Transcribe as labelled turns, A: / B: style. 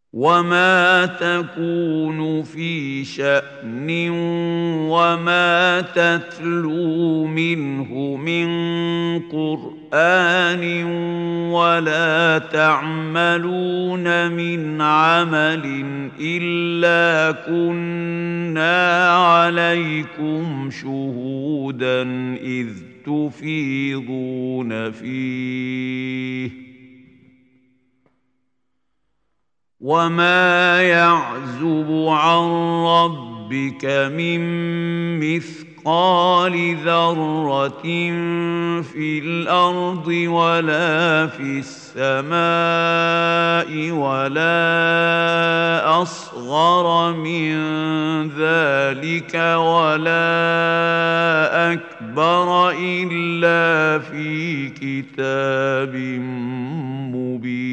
A: وما تكون في شأن وما تتلو منه من قرآن ولا تعملون من عمل إلا كنا عليكم شهودا إذ تفيضون فيه وما يعزب عن ربك من مثقال ذرة في الأرض ولا في السماء ولا أصغر من ذلك ولا أكبر إلا في كتاب مبين.